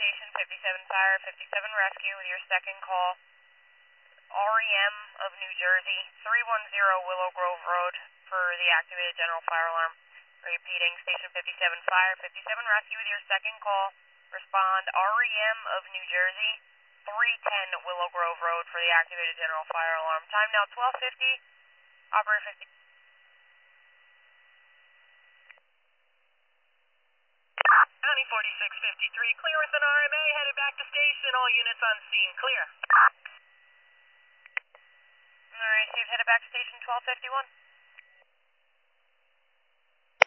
Station 57 Fire, 57 Rescue with your second call. REM of New Jersey, 310 Willow Grove Road for the activated general fire alarm. Repeating, Station 57 Fire, 57 Rescue with your second call. Respond, REM of New Jersey, 310 Willow Grove Road for the activated general fire alarm. Time now 12:50. Operator 50. County 4653, clear with an RMA, headed back to station. All units on scene, clear. Alright, so you've headed back to station 1251.